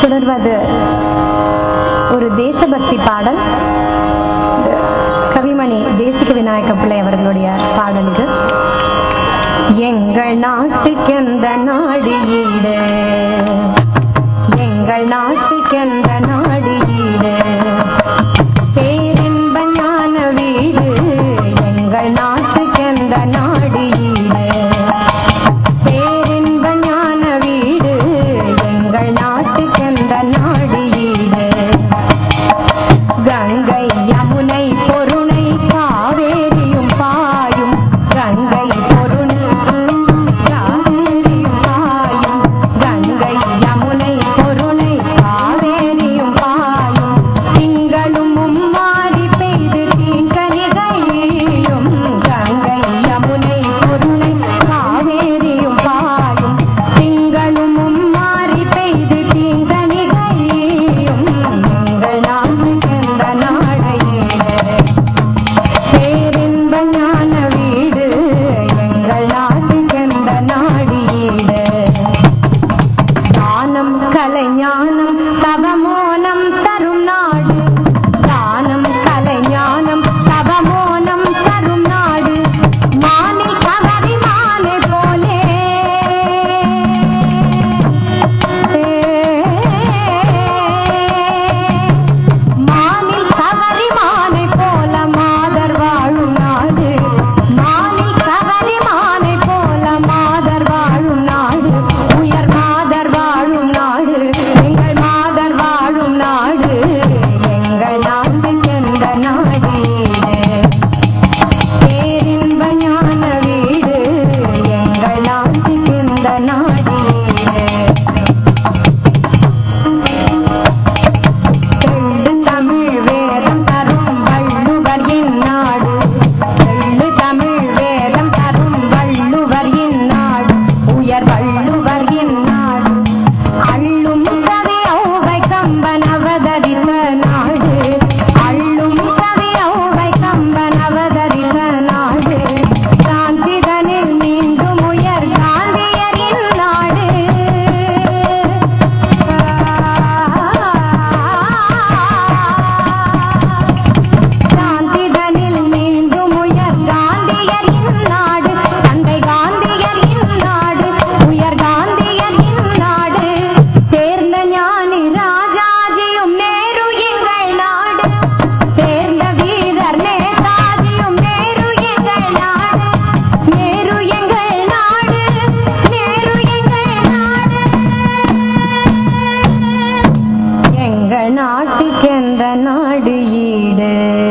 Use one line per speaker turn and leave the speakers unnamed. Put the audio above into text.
தொடர்வது ஒரு தேசபக்தி பாடல். கவிமணி தேசிக விநாயக பிள்ளை அவர்களுடைய பாடல் இது. எங்கள் நாட்டுக்கெந்த நாடு ஈடு, எங்கள் நாட்டுக்கெந்த நாடு ஈடு, பேரின்ப ஞான வீடு, எங்கள் நாட்டுக்கெந்த நாடு ஈடு, பேரின்ப ஞான வீடு, எங்கள் நாட்டுக்கெந்த நாடு ஈடு. கங்கை யமுனை பொருணை காவேரியும் பாயும், கங்கை பொருணை காவேரியும் பாயும், கங்கை யமுனை பொருணை காவேரியும் பாயும், திங்களும் மும்மாரி பெய்து தீங்கனிகையும், கங்கை யமுனை பொருணை காவேரியும் பாயும், திங்களும் மும்மாரி பெய்து தீங்கனிகையும், எங்கள் நாட்டுக்கெந்த நாடு ஈடு, பேரின்ப ஞான வீடு, எங்கள் நாட்டுக்கெந்த நாடு ஈடு. தானம் கலைஞானம் தவமோனம் தரும் நாடு, தானம் கலைஞானம் தவமோனம் தரும் நாடு, மானி கவரி மாலை போலே, மானி கவரி மாலை போல மாதர் வாழும் நாடு, மானி கவரி மாலை போல மாதர் வாழும் நாடு, உயர் மாதர் வாழும் நாடு, எங்கள் மாதர் வாழும் நாடு, எங்கள் நாட்டுக்கெந்த நாடு ஈடு, பேரின்ப ஞான வீடு, எங்கள் நாட்டுக்கெந்த நாடு ஈடு. தெள்ளு தமிழ் வேதம் தரும் வள்ளுவர் இந்நாடு, தெள்ளு தமிழ் வேதம் தரும் வள்ளுவர் இந்நாடு, உயர் வள்ளுவர் இந்நாடு, அள்ளும் கவி ஔவை கம்பன் அவதரித்த நாடு, அள்ளும் கவி ஔவை கம்பன் அவதரித்த நாடு, சாந்திதனில் மீண்டும் உயர் காந்தியரின் நாடு, சாந்திதனில் மீண்டும் உயர் காந்தியரின் நாடு, தந்தை காந்தியரின் நாடு, உயர் காந்தியரின் நாடு, தேர்ந்த ஞானி ராஜாஜியும் நேரு எங்கள் நாடு, தேர்ந்த வீரர் நேதாஜியும் நேரு எங்கள் நாடு, நேரு எங்கள் நாடு, நேரு எங்கள் நாடு, எங்கள் நாட்டுக்கெந்த நாடு ஈடு.